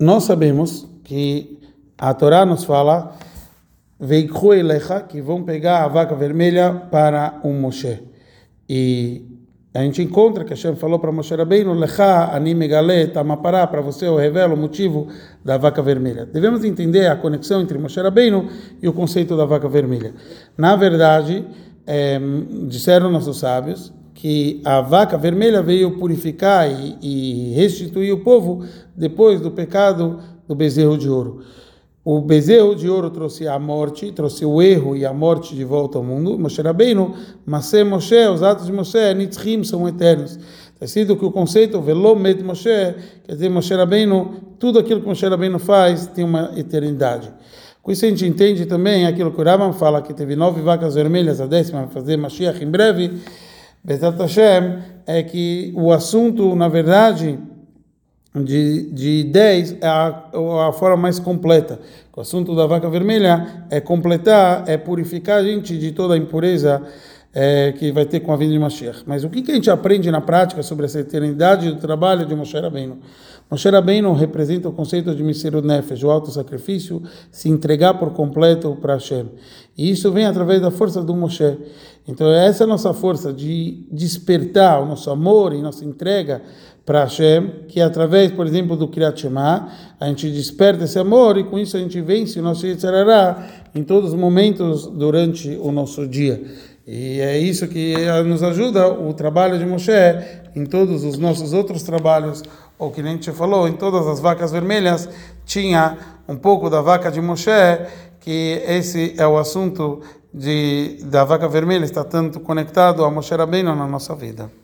nós sabemos que a Torá nos fala Veikhu elecha, que vão pegar a vaca vermelha para o Moshe. E a gente encontra que Hashem falou para Moshe Rabbeinu, Lecha ani megale tamapará, para você eu revelo o motivo da vaca vermelha. Devemos entender a conexão entre Moshe Rabbeinu e o conceito da vaca vermelha. Na verdade, disseram nossos sábios que a vaca vermelha veio purificar e restituir o povo depois do pecado do bezerro de ouro. O bezerro de ouro trouxe a morte, trouxe o erro e a morte de volta ao mundo. Moshe Rabbeinu, Maseh Moshe, os atos de Moshe, Nitzchim, são eternos. Está escrito que o conceito Velo Met Moshe, quer dizer, Moshe Rabbeinu, tudo aquilo que Moshe Rabbeinu faz tem uma eternidade. Com isso a gente entende também aquilo que o Rambam fala, que teve 9 vacas vermelhas, a 10ª vai fazer Mashiach em breve, Bezat Hashem, é que o assunto, na verdade, de 10 é a forma mais completa. O assunto da vaca vermelha é completar, é purificar a gente de toda a impureza que vai ter com a vinda de Mashiach. Mas o que a gente aprende na prática sobre essa eternidade do trabalho de Moshe Rabbeinu? Moshe Rabbeinu representa o conceito de Mesirut Nefesh, o auto-sacrifício, se entregar por completo para Hashem. E isso vem através da força do Moshe. Então essa é a nossa força de despertar o nosso amor e nossa entrega para Hashem, que através, por exemplo, do Kriyat Shema, a gente desperta esse amor e com isso a gente vence o nosso Yetzer Hara em todos os momentos durante o nosso dia. E é isso que nos ajuda o trabalho de Moshe em todos os nossos outros trabalhos, ou que nem a gente falou, em todas as vacas vermelhas tinha um pouco da vaca de Moshe, que esse é o assunto da vaca vermelha, está tanto conectado a Moshe Rabbeinu na nossa vida.